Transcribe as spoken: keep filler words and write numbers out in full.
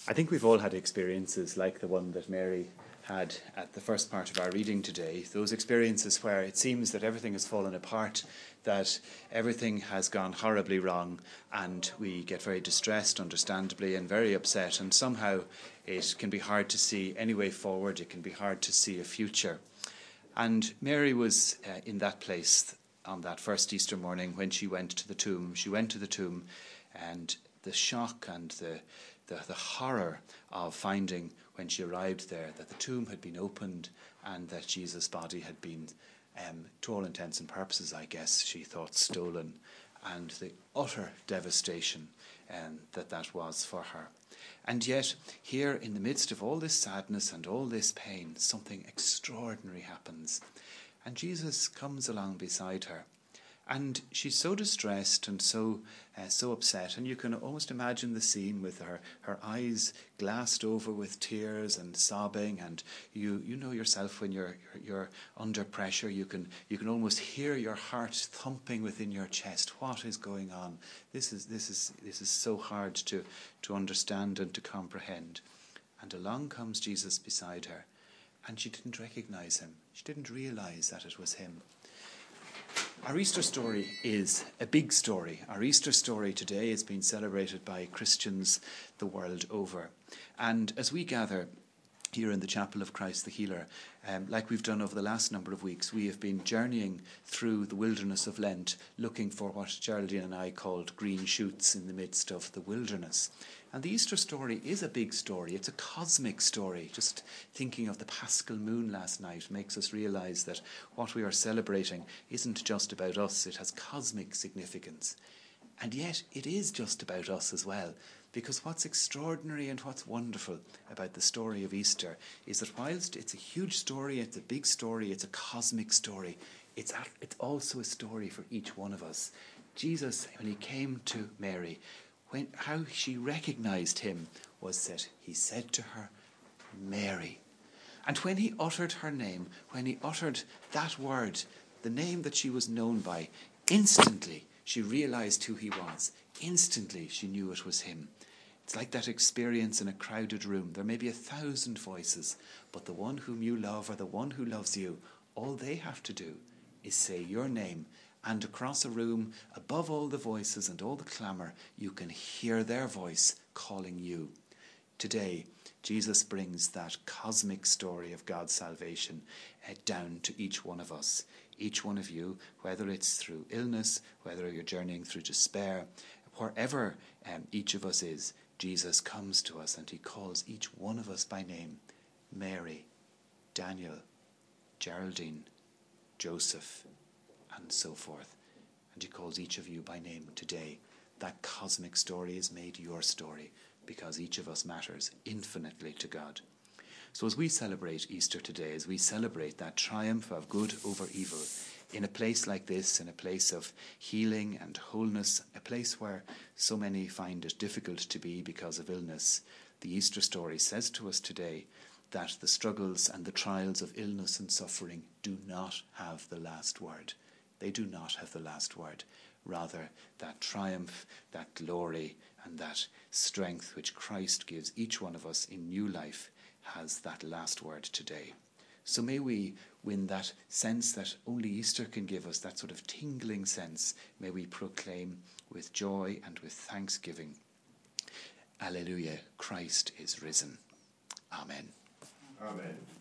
I think we've all had experiences like the one that Mary had at the first part of our reading today. Those experiences where it seems that everything has fallen apart, that everything has gone horribly wrong, and we get very distressed, understandably, and very upset, and somehow it can be hard to see any way forward. It can be hard to see a future. And Mary was uh, in that place on that first Easter morning when she went to the tomb. She went to the tomb, and the shock and the The, the horror of finding when she arrived there that the tomb had been opened and that Jesus' body had been, um, to all intents and purposes, I guess, she thought, stolen, and the utter devastation um, that that was for her. And yet, here in the midst of all this sadness and all this pain, something extraordinary happens. And Jesus comes along beside her. And she's so distressed and so uh, so upset, and you can almost imagine the scene with her her eyes glassed over with tears and sobbing. And you you know yourself when you're you're under pressure, you can you can almost hear your heart thumping within your chest. What is going on? This is this is this is so hard to to understand and to comprehend. And along comes Jesus beside her, and she didn't recognize him. She didn't realize that it was him. Our Easter story is a big story. Our Easter story today is being celebrated by Christians the world over. And as we gather here in the Chapel of Christ the Healer, um, like we've done over the last number of weeks, we have been journeying through the wilderness of Lent, looking for what Geraldine and I called green shoots in the midst of the wilderness. And the Easter story is a big story. It's a cosmic story. Just thinking of the Paschal moon last night makes us realise that what we are celebrating isn't just about us. It has cosmic significance. And yet it is just about us as well. Because what's extraordinary and what's wonderful about the story of Easter is that whilst it's a huge story, it's a big story, it's a cosmic story, it's, a, it's also a story for each one of us. Jesus, when he came to Mary, when how she recognised him was that he said to her, Mary. And when he uttered her name, when he uttered that word, the name that she was known by, instantly she realised who he was. Instantly she knew it was him. It's like that experience in a crowded room. There may be a thousand voices, but the one whom you love or the one who loves you, all they have to do is say your name. And across a room, above all the voices and all the clamour, you can hear their voice calling you. Today, Jesus brings that cosmic story of God's salvation uh, down to each one of us. Each one of you, whether it's through illness, whether you're journeying through despair, wherever um, each of us is, Jesus comes to us and he calls each one of us by name. Mary, Daniel, Geraldine, Joseph, and so forth. And he calls each of you by name today. That cosmic story is made your story because each of us matters infinitely to God. So as we celebrate Easter today, as we celebrate that triumph of good over evil, in a place like this, in a place of healing and wholeness, a place where so many find it difficult to be because of illness, the Easter story says to us today that the struggles and the trials of illness and suffering do not have the last word. They do not have the last word. Rather, that triumph, that glory, and that strength which Christ gives each one of us in new life has that last word today. So may we win that sense that only Easter can give us, that sort of tingling sense. May we proclaim with joy and with thanksgiving, Alleluia, Christ is risen. Amen. Amen.